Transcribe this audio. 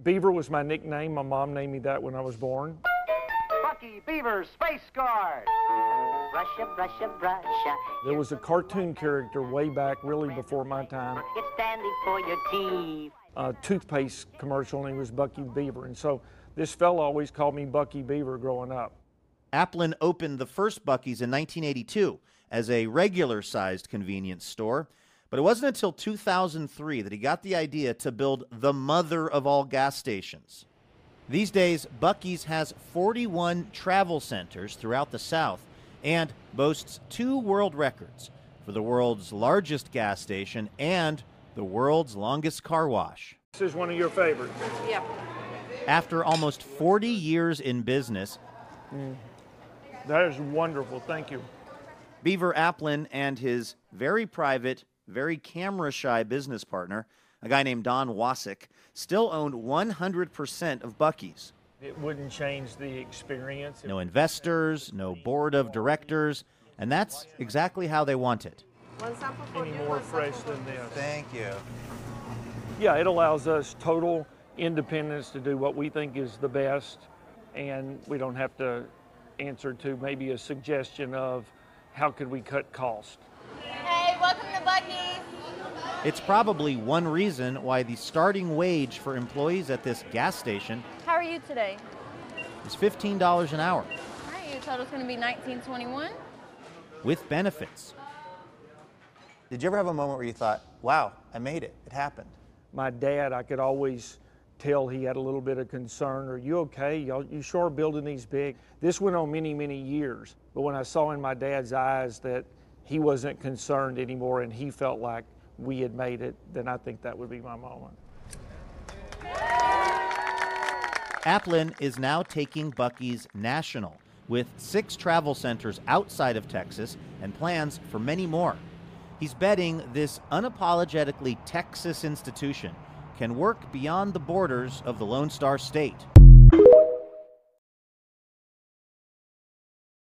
Beaver was my nickname. My mom named me that when I was born. Bucky Beaver, Space Guard. Russia, Russia, Russia. There was a cartoon character way back, really before my time. It's standing for your teeth. A toothpaste commercial, and he was Bucky Beaver. And so this fella always called me Bucky Beaver growing up. Applin opened the first Buc-ee's in 1982 as a regular-sized convenience store, but it wasn't until 2003 that he got the idea to build the mother of all gas stations. These days, Buc-ee's has 41 travel centers throughout the South and boasts 2 world records for the world's largest gas station and the world's longest car wash. This is one of your favorites. Yep. After almost 40 years in business, That is wonderful. Thank you. Beaver Applin and his very private, very camera-shy business partner, a guy named Don Wasik, still owned 100% of Buc-ee's. It wouldn't change the experience. No investors, no board of directors, and that's exactly how they want it. One sample for Any you, more one fresh sample than for this. Thank you. Yeah, it allows us total independence to do what we think is the best, and we don't have to answer to maybe a suggestion of how could we cut cost. Hey, welcome to Buc-ee's. It's probably one reason why the starting wage for employees at this gas station How are you today? is $15 an hour, All right, your total's going to be $19.21. with benefits. Did you ever have a moment where you thought, wow, I made it, it happened? My dad, I could always tell he had a little bit of concern. Are you okay? You sure are building these big? This went on many, many years. But when I saw in my dad's eyes that he wasn't concerned anymore and he felt like we had made it, then I think that would be my moment. Applin is now taking Buc-ee's national, with 6 travel centers outside of Texas and plans for many more. He's betting this unapologetically Texas institution can work beyond the borders of the Lone Star State.